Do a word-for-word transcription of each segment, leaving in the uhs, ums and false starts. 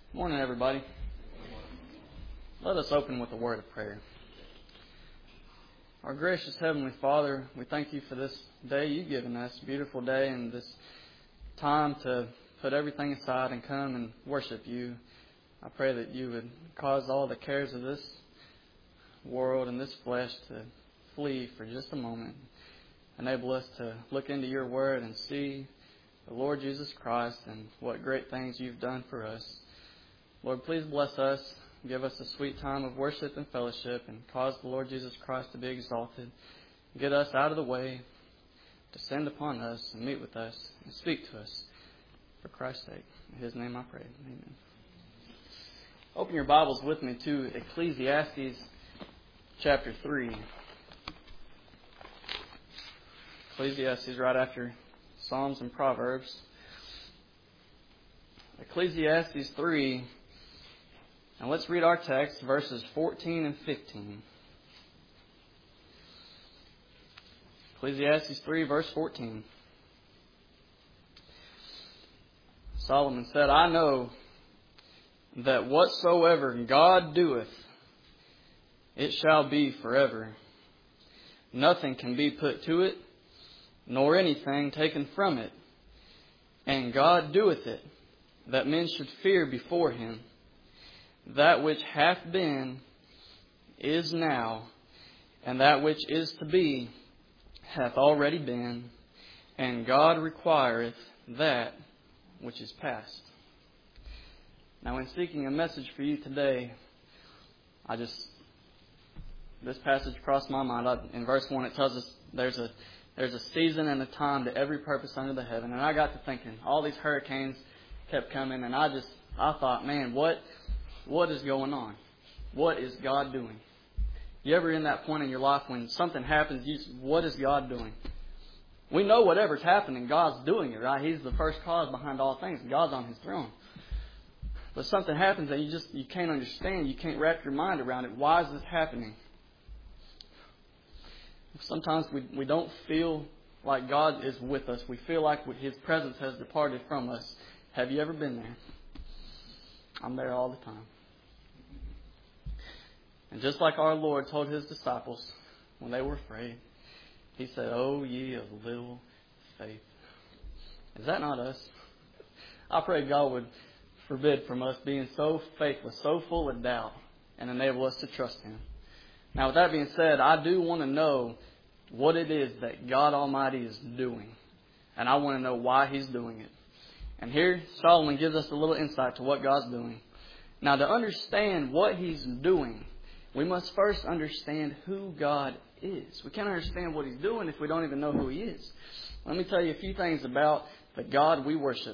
Morning, everybody. Let us open with a word of prayer. Our gracious Heavenly Father, we thank you for this day you've given us, beautiful day, and this time to put everything aside and come and worship you. I pray that you would cause all the cares of this world and this flesh to flee for just a moment. Enable us to look into your word and see the Lord Jesus Christ and what great things you've done for us. Lord, please bless us. Give us a sweet time of worship and fellowship and cause the Lord Jesus Christ to be exalted. Get us out of the way, descend upon us and meet with us and speak to us for Christ's sake. In His name I pray. Amen. Open your Bibles with me to Ecclesiastes chapter three. Ecclesiastes right after Psalms and Proverbs. Ecclesiastes three. Now let's read our text, verses fourteen and fifteen. Ecclesiastes three, verse fourteen. Solomon said, I know that whatsoever God doeth, it shall be forever. Nothing can be put to it, nor anything taken from it. And God doeth it, that men should fear before Him. That which hath been is now, and that which is to be hath already been, and God requireth that which is past. Now, in seeking a message for you today, I just, this passage crossed my mind. I, in verse one, it tells us there's a there's a season and a time to every purpose under the heaven. And I got to thinking, all these hurricanes kept coming, and I just, I thought, man, what... What is going on? What is God doing? You ever in that point in your life when something happens, you say, what is God doing? We know whatever's happening, God's doing it, right? He's the first cause behind all things. God's on His throne. But something happens that you just you can't understand. You can't wrap your mind around it. Why is this happening? Sometimes we, we don't feel like God is with us. We feel like His presence has departed from us. Have you ever been there? I'm there all the time. And just like our Lord told His disciples when they were afraid, He said, "O ye of little faith." Is that not us? I pray God would forbid from us being so faithless, so full of doubt, and enable us to trust Him. Now, with that being said, I do want to know what it is that God Almighty is doing. And I want to know why He's doing it. And here, Solomon gives us a little insight to what God's doing. Now, to understand what He's doing, we must first understand who God is. We can't understand what He's doing if we don't even know who He is. Let me tell you a few things about the God we worship.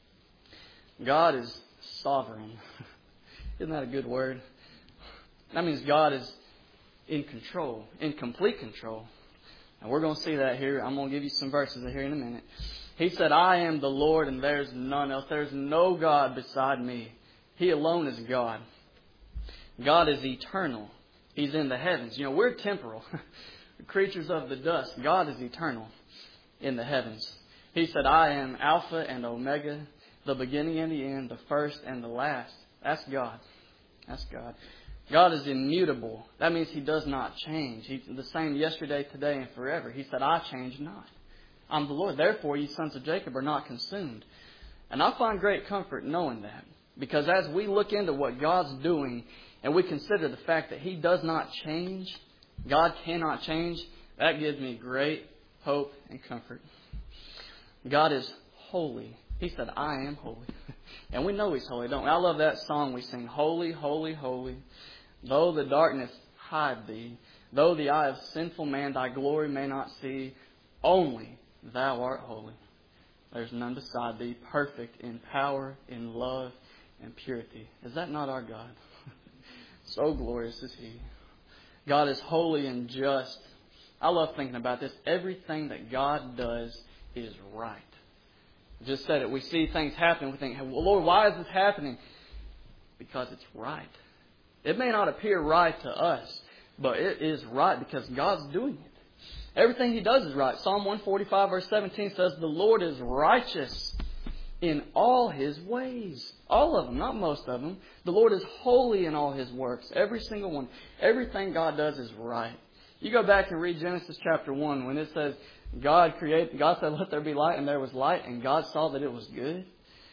God is sovereign. Isn't that a good word? That means God is in control, in complete control. And we're going to see that here. I'm going to give you some verses here in a minute. He said, I am the Lord and there's none else. There's no God beside me. He alone is God. God is eternal. He's in the heavens. You know, we're temporal. Creatures of the dust. God is eternal in the heavens. He said, I am Alpha and Omega, the beginning and the end, the first and the last. That's God. That's God. God is immutable. That means He does not change. He's the same yesterday, today, and forever. He said, I change not. I'm the Lord. Therefore, ye sons of Jacob are not consumed. And I find great comfort knowing that. Because as we look into what God's doing and we consider the fact that He does not change, God cannot change, that gives me great hope and comfort. God is holy. He said, I am holy. And we know He's holy, don't we? I love that song we sing, Holy, holy, holy. Though the darkness hide Thee, though the eye of sinful man Thy glory may not see, only Thou art holy. There's none beside Thee, perfect in power, in love, and purity. Is that not our God? So glorious is He. God is holy and just. I love thinking about this. Everything that God does is right. I just said it. We see things happen. We think, well, Lord, why is this happening? Because it's right. It may not appear right to us, but it is right because God's doing it. Everything He does is right. Psalm one forty-five verse seventeen says, the Lord is righteous in all His ways. All of them, not most of them. The Lord is holy in all His works. Every single one. Everything God does is right. You go back and read Genesis chapter one when it says God created, God said, let there be light, and there was light, and God saw that it was good.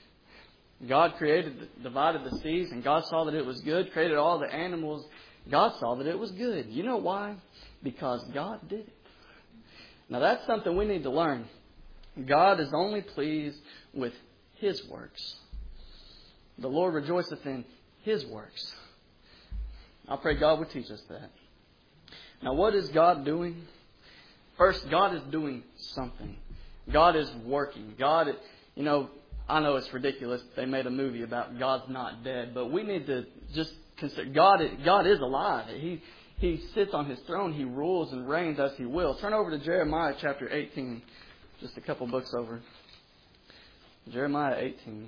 God created, divided the seas, and God saw that it was good. Created all the animals. God saw that it was good. You know why? Because God did it. Now that's something we need to learn. God is only pleased with His works. The Lord rejoiceth in His works. I pray God would teach us that. Now what is God doing? First, God is doing something. God is working. God, you know, I know it's ridiculous. They made a movie about God's not dead, but we need to just consider God. God is alive. He He sits on His throne. He rules and reigns as He will. Turn over to Jeremiah chapter eighteen, just a couple books over. Jeremiah eighteen.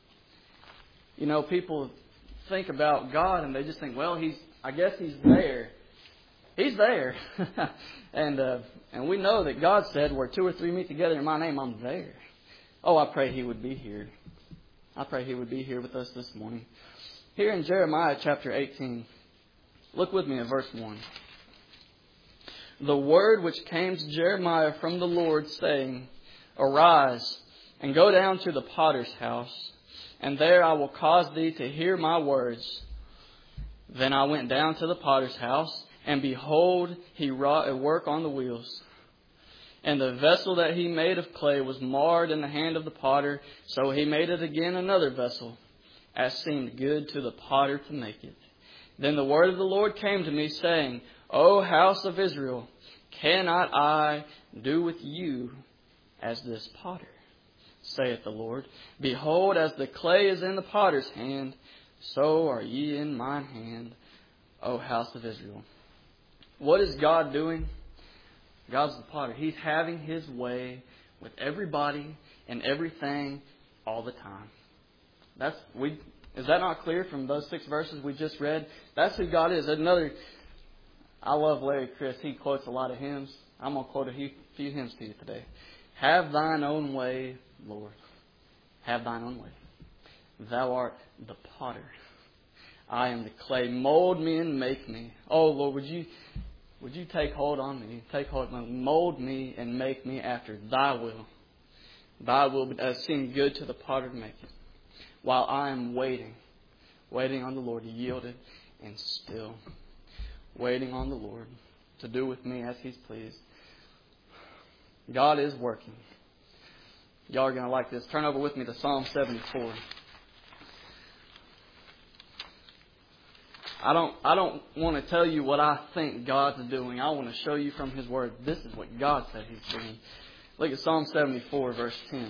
You know, people think about God and they just think, well, He's. I guess He's there. He's there, and uh, and we know that God said, "Where two or three meet together in My name, I'm there." Oh, I pray He would be here. I pray He would be here with us this morning. Here in Jeremiah chapter eighteen, look with me at verse one. The word which came to Jeremiah from the Lord, saying, Arise, and go down to the potter's house, and there I will cause thee to hear My words. Then I went down to the potter's house, and behold, he wrought a work on the wheels. And the vessel that he made of clay was marred in the hand of the potter, so he made it again another vessel, as seemed good to the potter to make it. Then the word of the Lord came to me, saying, O house of Israel, cannot I do with you as this potter? Saith the Lord. Behold, as the clay is in the potter's hand, so are ye in mine hand, O house of Israel. What is God doing? God's the potter. He's having His way with everybody and everything all the time. That's we. Is that not clear from those six verses we just read? That's who God is. Another. I love Larry Chris. He quotes a lot of hymns. I'm going to quote a few hymns to you today. Have Thine own way, Lord. Have Thine own way. Thou art the potter. I am the clay. Mold me and make me. Oh Lord, would you? Would you take hold on me? Take hold on me. Mold me and make me after Thy will. Thy will uh, seem good to the potter to make it. While I am waiting. Waiting on the Lord, yielded and still. Waiting on the Lord to do with me as He's pleased. God is working. Y'all are going to like this. Turn over with me to Psalm seventy-four. I don't I don't want to tell you what I think God's doing. I want to show you from His Word. This is what God said He's doing. Look at Psalm seventy-four, verse ten.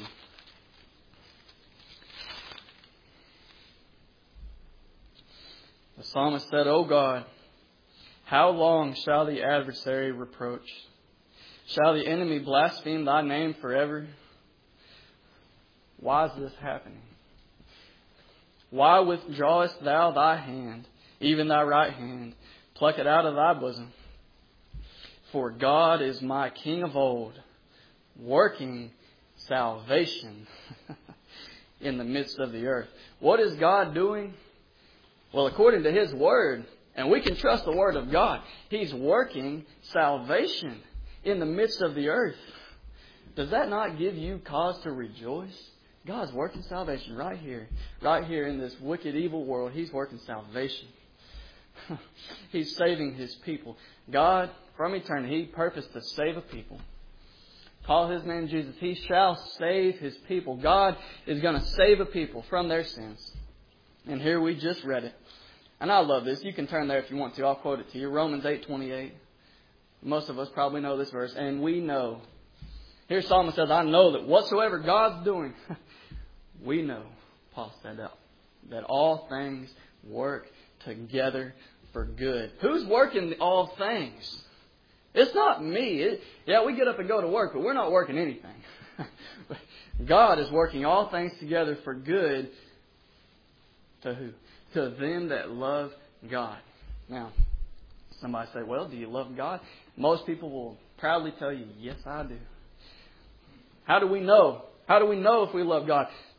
The psalmist said, O God, how long shall the adversary reproach? Shall the enemy blaspheme Thy name forever? Why is this happening? Why withdrawest Thou Thy hand? Even Thy right hand, pluck it out of Thy bosom. For God is my King of old, working salvation in the midst of the earth. What is God doing? Well, according to His Word, and we can trust the Word of God, He's working salvation in the midst of the earth. Does that not give you cause to rejoice? God's working salvation right here. Right here in this wicked, evil world. He's working salvation. He's saving His people. God, from eternity, He purposed to save a people. Call His name Jesus. He shall save His people. God is going to save a people from their sins. And here we just read it. And I love this. You can turn there if you want to. I'll quote it to you. Romans eight twenty-eight. Most of us probably know this verse. And we know. Here Solomon says, I know that whatsoever God's doing, we know, Paul said, that, that all things work together for good. Who's working all things? It's not me. It, yeah, we get up and go to work, but we're not working anything. God is working all things together for good. To who? To them that love God. Now, somebody say, well, do you love God? Most people will proudly tell you, yes, I do. How do we know? How do we know if we love God?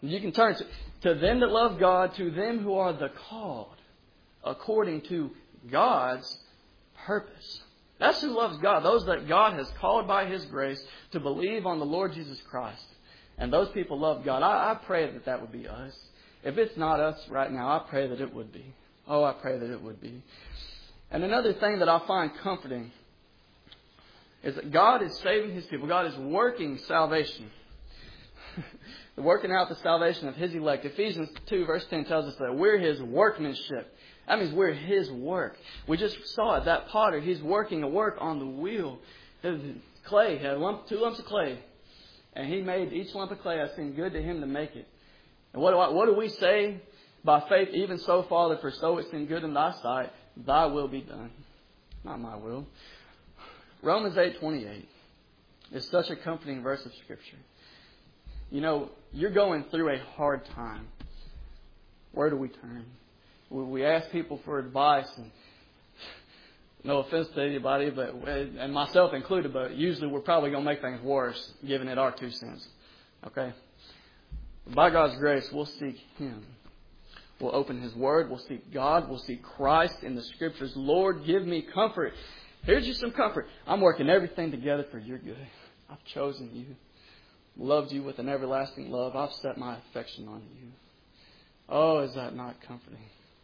You can turn to, to them that love God, to them who are the called, according to God's purpose. That's who loves God. Those that God has called by His grace to believe on the Lord Jesus Christ. And those people love God. I, I pray that that would be us. If it's not us right now, I pray that it would be. Oh, I pray that it would be. And another thing that I find comforting is that God is saving His people. God is working salvation. Working out the salvation of His elect. Ephesians two verse ten tells us that we're His workmanship. That means we're His work. We just saw it. That potter, he's working a work on the wheel. His clay, he had lump, two lumps of clay. And He made each lump of clay that seemed good to Him to make it. And what do, I, what do we say? By faith, even so, Father, for so it seemed good in Thy sight, Thy will be done. Not my will. Romans eight twenty-eight is such a comforting verse of Scripture. You know, you're going through a hard time. Where do we turn? We ask people for advice, and no offense to anybody, but and myself included, but usually we're probably going to make things worse, giving it our two cents. Okay? By God's grace, we'll seek Him. We'll open His Word. We'll seek God. We'll seek Christ in the Scriptures. Lord, give me comfort. Here's you some comfort. I'm working everything together for your good. I've chosen you. Loved you with an everlasting love. I've set my affection on you. Oh, is that not comforting?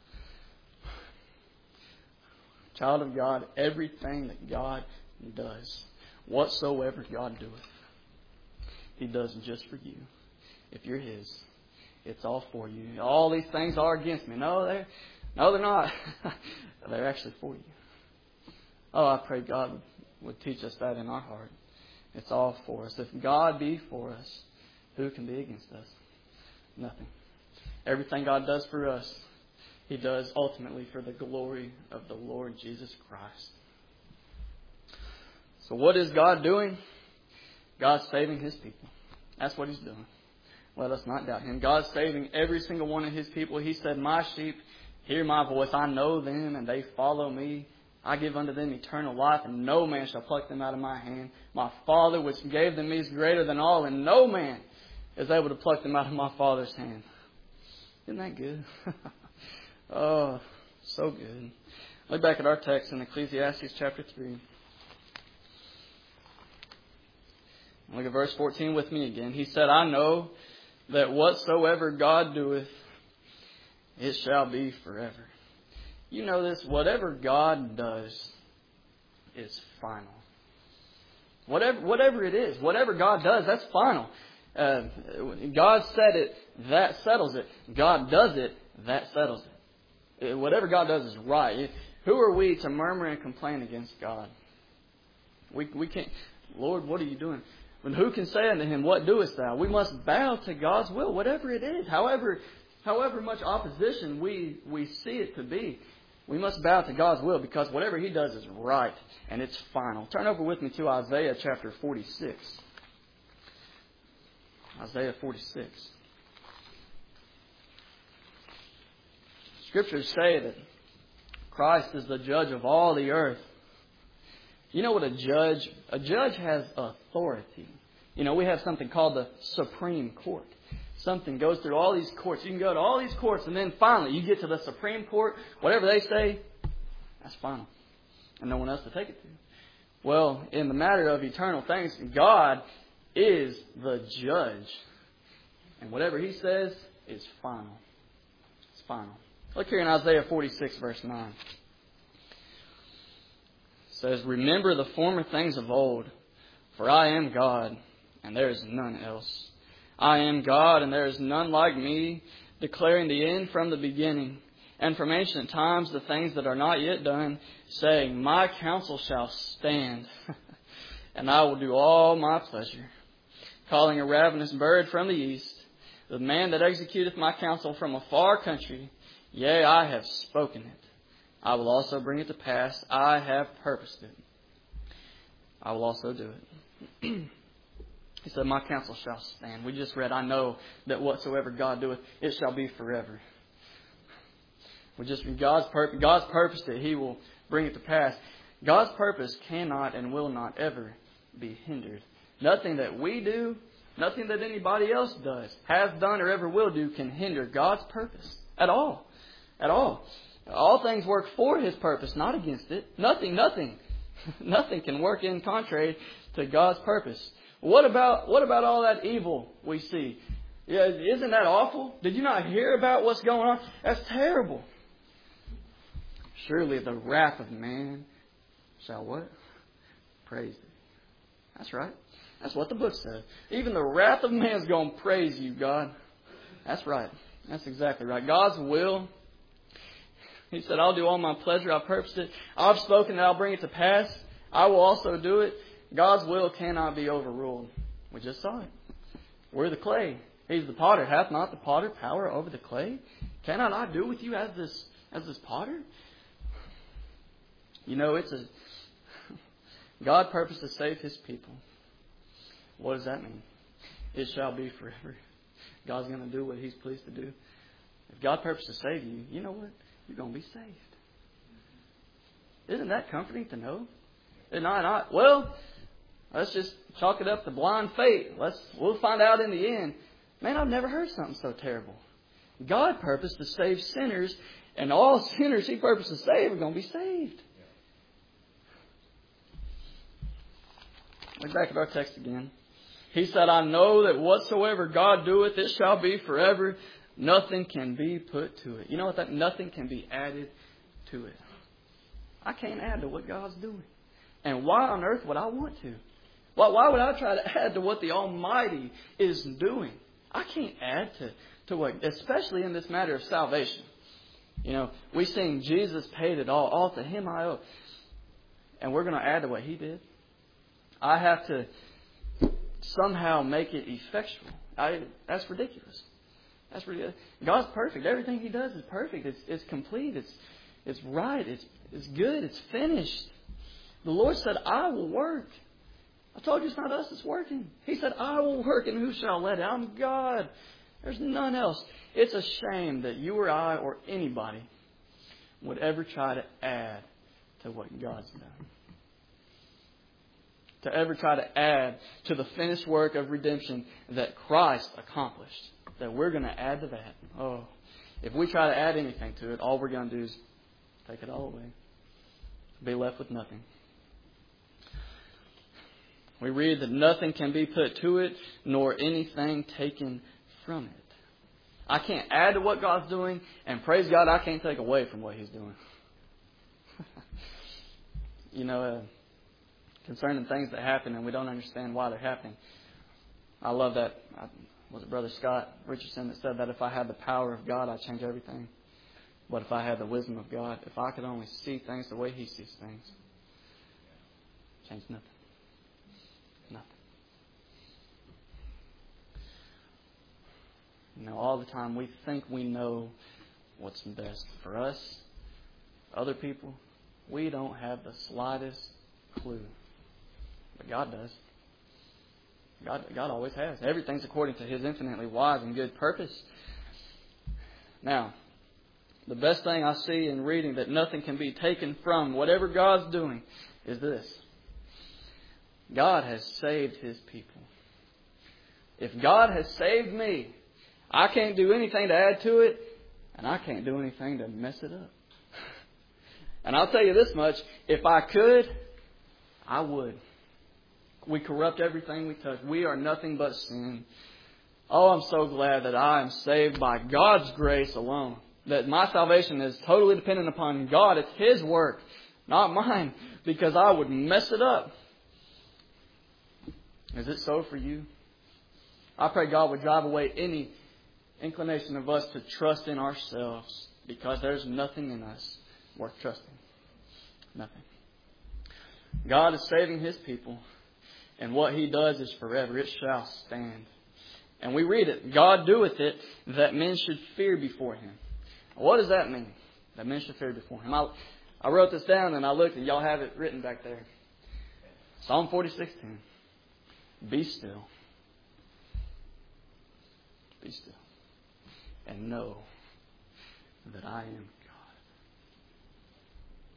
Child of God, everything that God does, whatsoever God doeth, He does just for you. If you're His, it's all for you. All these things are against me. No, they're, no, they're not. They're actually for you. Oh, I pray God would, would teach us that in our heart. It's all for us. If God be for us, who can be against us? Nothing. Everything God does for us, He does ultimately for the glory of the Lord Jesus Christ. So what is God doing? God's saving His people. That's what He's doing. Let us not doubt Him. God's saving every single one of His people. He said, my sheep hear my voice. I know them and they follow me. I give unto them eternal life, and no man shall pluck them out of my hand. My Father, which gave them me, is greater than all, and no man is able to pluck them out of my Father's hand. Isn't that good? Oh, so good. Look back at our text in Ecclesiastes chapter three. Look at verse fourteen with me again. He said, I know that whatsoever God doeth, it shall be forever. You know this, whatever God does is final. Whatever whatever it is, whatever God does, that's final. Uh, God said it, that settles it. God does it, that settles it. Whatever God does is right. Who are we to murmur and complain against God? We we can't. Lord, what are you doing? But who can say unto Him, what doest thou? We must bow to God's will, whatever it is. However, however much opposition we, we see it to be, we must bow to God's will, because whatever He does is right and it's final. Turn over with me to Isaiah chapter forty-six. Isaiah forty-six. Scriptures say that Christ is the judge of all the earth. You know what a judge, a judge has authority. You know, we have something called the Supreme Court. Something goes through all these courts. You can go to all these courts, and then finally you get to the Supreme Court. Whatever they say, that's final. And no one else to take it to. Well, in the matter of eternal things, God is the judge. And whatever He says is final. It's final. Look here in Isaiah forty-six, verse nine. It says, remember the former things of old, for I am God, and there is none else. I am God, and there is none like me, declaring the end from the beginning, and from ancient times the things that are not yet done, saying, my counsel shall stand, and I will do all my pleasure. Calling a ravenous bird from the east, the man that executeth my counsel from a far country, yea, I have spoken it. I will also bring it to pass. I have purposed it. I will also do it. He said, my counsel shall stand. We just read, I know that whatsoever God doeth, it shall be forever. We just read God's purpose. God's purpose that He will bring it to pass. God's purpose cannot and will not ever be hindered. Nothing that we do Nothing that anybody else does, has done, or ever will do can hinder God's purpose at all. At all. All things work for His purpose, not against it. Nothing, nothing, nothing can work in contrary to God's purpose. What about what about all that evil we see? Yeah, isn't that awful? Did you not hear about what's going on? That's terrible. Surely the wrath of man shall what? Praise Thee. That's right. That's what the book says. Even the wrath of man is going to praise You, God. That's right. That's exactly right. God's will. He said, I'll do all my pleasure. I've purposed it. I've spoken that I'll bring it to pass. I will also do it. God's will cannot be overruled. We just saw it. We're the clay. He's the potter. Hath not the potter power over the clay? Cannot I do with you as this as this potter? You know, it's a God purposed to save His people. What does that mean? It shall be forever. God's going to do what He's pleased to do. If God purposed to save you, you know what? You're going to be saved. Isn't that comforting to know? And I, not, well, let's just chalk it up to blind faith. Let's we'll find out in the end. Man, I've never heard something so terrible. God purposed to save sinners, and all sinners He purposed to save are going to be saved. Look back at our text again. He said, I know that whatsoever God doeth, it shall be forever. Nothing can be put to it. You know what that? Nothing can be added to it. I can't add to what God's doing. And why on earth would I want to? Why, why would I try to add to what the Almighty is doing? I can't add to, to what, especially in this matter of salvation. You know, we sing Jesus paid it all. All to Him I owe. And we're going to add to what He did. I have to somehow make it effectual. I, that's ridiculous. That's ridiculous. God's perfect. Everything He does is perfect. It's, it's complete. It's, it's right. It's, it's good. It's finished. The Lord said, I will work. I told you it's not us that's working. He said, I will work, and who shall let it? I'm God. There's none else. It's a shame that you or I or anybody would ever try to add to what God's done. To ever try to add to the finished work of redemption that Christ accomplished. That we're going to add to that. Oh, if we try to add anything to it, all we're going to do is take it all away. Be left with nothing. We read that nothing can be put to it, nor anything taken from it. I can't add to what God's doing, and praise God, I can't take away from what He's doing. you know, uh, concerning things that happen and we don't understand why they're happening. I love that. I, was it Brother Scott Richardson that said that if I had the power of God, I'd change everything. But if I had the wisdom of God, if I could only see things the way He sees things, change nothing. Nothing. You know, all the time we think we know what's best for us, other people. We don't have the slightest clue. But God does. God, God always has. Everything's according to His infinitely wise and good purpose. Now, the best thing I see in reading that nothing can be taken from whatever God's doing is this. God has saved His people. If God has saved me, I can't do anything to add to it, and I can't do anything to mess it up. And I'll tell you this much, if I could, I would. We corrupt everything we touch. We are nothing but sin. Oh, I'm so glad that I am saved by God's grace alone. That my salvation is totally dependent upon God. It's His work, not mine, because I would mess it up. Is it so for you? I pray God would drive away any inclination of us to trust in ourselves, because there's nothing in us worth trusting. Nothing. God is saving His people, and what He does is forever. It shall stand. And we read it. God doeth it that men should fear before Him. What does that mean? That men should fear before Him. I, I wrote this down and I looked, and y'all have it written back there. Psalm forty-six ten. Be still. Be still. And know that I am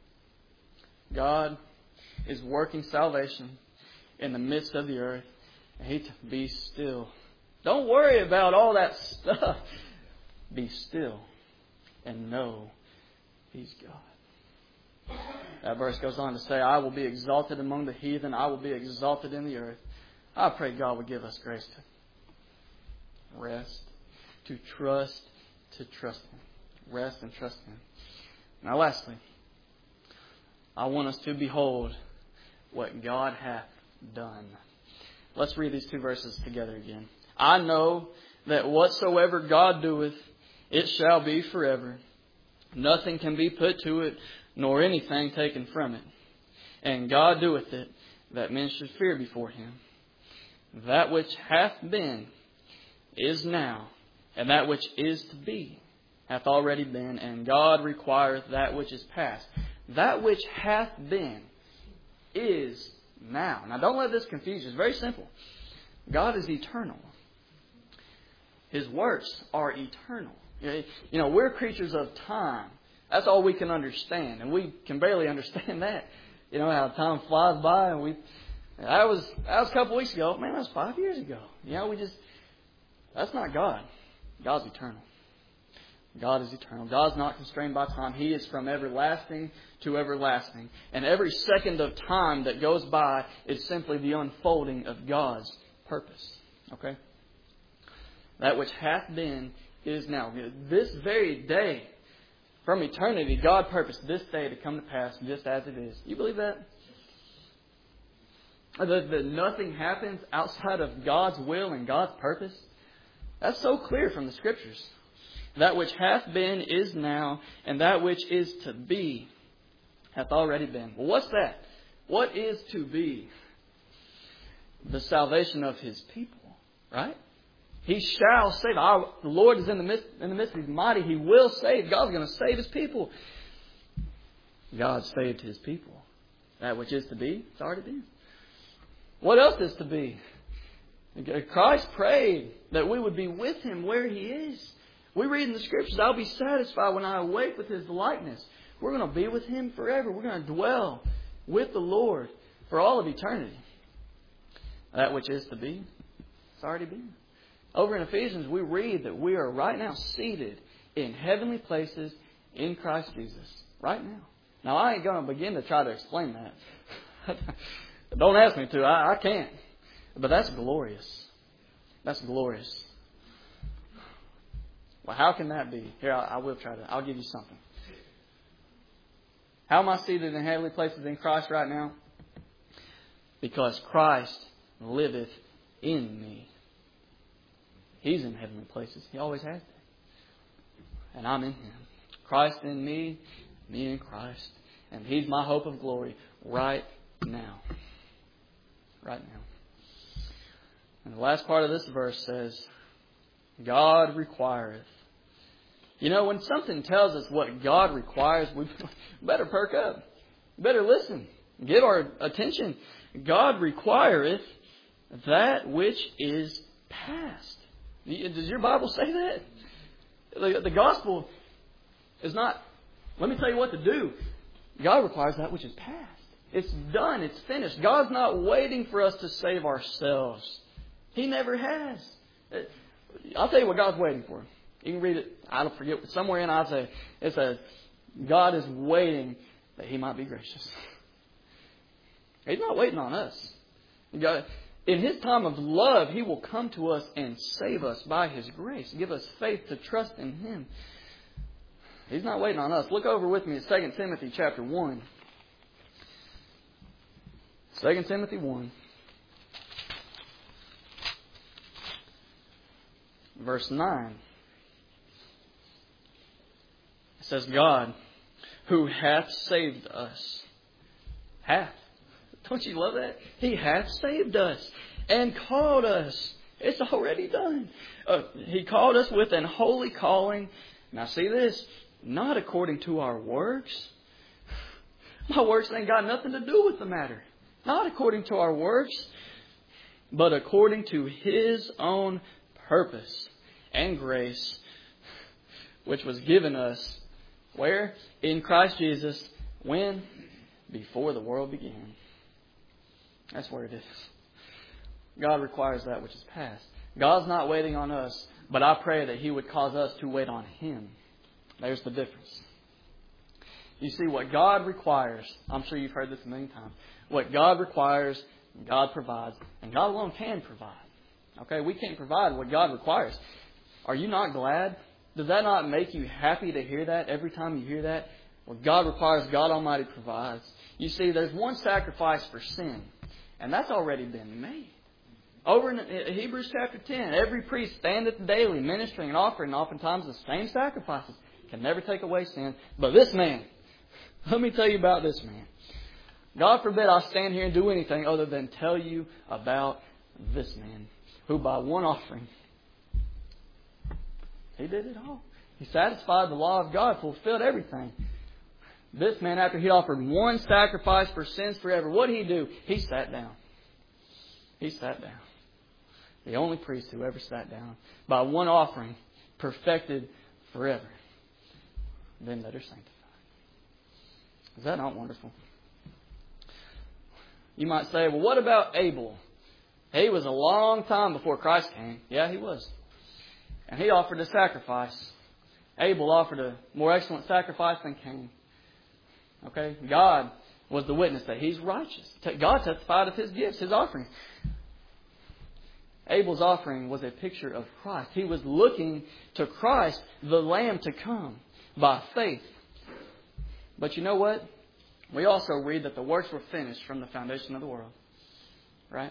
God. God is working salvation in the midst of the earth. And he t- be still. Don't worry about all that stuff. Be still and know He's God. That verse goes on to say, I will be exalted among the heathen. I will be exalted in the earth. I pray God would give us grace to rest, to trust, to trust Him. Rest and trust Him. Now lastly, I want us to behold what God hath done. Let's read these two verses together again. I know that whatsoever God doeth, it shall be forever. Nothing can be put to it, nor anything taken from it. And God doeth it, that men should fear before Him. That which hath been is now, and that which is to be hath already been, and God requireth that which is past. That which hath been is now. Now don't let this confuse you. It's very simple. God is eternal. His works are eternal. You know, we're creatures of time. That's all we can understand. And we can barely understand that. You know, how time flies by. And we, that was, that was a couple weeks ago. Man, that was five years ago. You know, we just, that's not God. God's eternal. God is eternal. God's not constrained by time. He is from everlasting to everlasting. And every second of time that goes by is simply the unfolding of God's purpose. Okay? That which hath been is now. This very day, from eternity, God purposed this day to come to pass just as it is. You believe that? That, that nothing happens outside of God's will and God's purpose? That's so clear from the Scriptures. That which hath been is now, and that which is to be hath already been. Well, what's that? What is to be? The salvation of His people, right? He shall save. Our, the Lord is in the midst, in the midst of His mighty. He will save. God's going to save His people. God saved His people. That which is to be, it's already been. What else is to be? Christ prayed that we would be with Him where He is. We read in the Scriptures, I'll be satisfied when I awake with His likeness. We're going to be with Him forever. We're going to dwell with the Lord for all of eternity. That which is to be, it's already been. Over in Ephesians, we read that we are right now seated in heavenly places in Christ Jesus. Right now. Now, I ain't going to begin to try to explain that. Don't ask me to. I, I can't. But that's glorious. That's glorious. Well, how can that be? Here, I, I will try to. I'll give you something. How am I seated in heavenly places in Christ right now? Because Christ liveth in me. He's in heavenly places. He always has been. And I'm in Him. Christ in me, me in Christ. And He's my hope of glory right now. Right now. And the last part of this verse says, God requireth. You know, when something tells us what God requires, we better perk up. Better listen. Give our attention. God requireth that which is past. Does your Bible say that? The, the gospel is not, let me tell you what to do. God requires that which is past. It's done. It's finished. God's not waiting for us to save ourselves. He never has. I'll tell you what God's waiting for. You can read it. I don't forget. Somewhere in Isaiah, it says, God is waiting that He might be gracious. He's not waiting on us. God, in His time of love, He will come to us and save us by His grace. Give us faith to trust in Him. He's not waiting on us. Look over with me at Second Timothy chapter one. Second Timothy one. Verse nine. It says, God, who hath saved us. Hath. Don't you love that? He hath saved us and called us. It's already done. Uh, he called us with an holy calling. Now see this. Not according to our works. My works ain't got nothing to do with the matter. Not according to our works, but according to His own purpose and grace, which was given us, where? In Christ Jesus. When? Before the world began. That's where it is. God requires that which is past. God's not waiting on us, but I pray that He would cause us to wait on Him. There's the difference. You see, what God requires, I'm sure you've heard this a million times, what God requires, God provides, and God alone can provide. Okay, we can't provide what God requires. Are you not glad? Does that not make you happy to hear that every time you hear that? What God requires, God Almighty provides. You see, there's one sacrifice for sin, and that's already been made. Over in Hebrews chapter ten, every priest standeth daily ministering and offering oftentimes the same sacrifices. Can never take away sin. But this man, let me tell you about this man. God forbid I stand here and do anything other than tell you about this man, who by one offering, he did it all. He satisfied the law of God, fulfilled everything. This man, after he offered one sacrifice for sins forever, what did he do? He sat down. He sat down. The only priest who ever sat down. By one offering, perfected forever. Then that are sanctified. Is that not wonderful? You might say, well, what about Abel? He was a long time before Christ came. Yeah, he was. And he offered a sacrifice. Abel offered a more excellent sacrifice than Cain. Okay? God was the witness that he's righteous. God testified of his gifts, his offerings. Abel's offering was a picture of Christ. He was looking to Christ, the Lamb to come, by faith. But you know what? We also read that the works were finished from the foundation of the world. Right?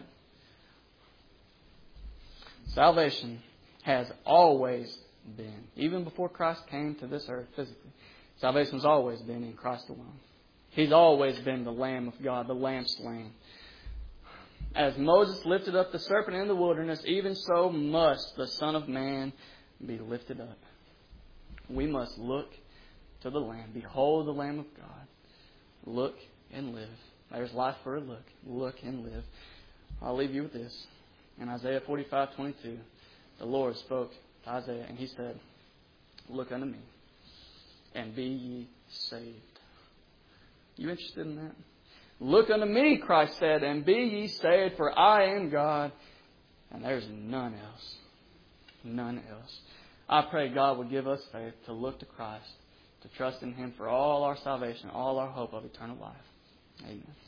Salvation has always been, even before Christ came to this earth physically, salvation has always been in Christ alone. He's always been the Lamb of God, the Lamb slain. As Moses lifted up the serpent in the wilderness, even so must the Son of Man be lifted up. We must look to the Lamb. Behold the Lamb of God. Look and live. There's life for a look. Look and live. I'll leave you with this. In Isaiah forty-five twenty-two, the Lord spoke to Isaiah and He said, look unto me and be ye saved. You interested in that? Look unto me, Christ said, and be ye saved, for I am God, and there's none else. None else. I pray God will give us faith to look to Christ, to trust in Him for all our salvation, all our hope of eternal life. Amen.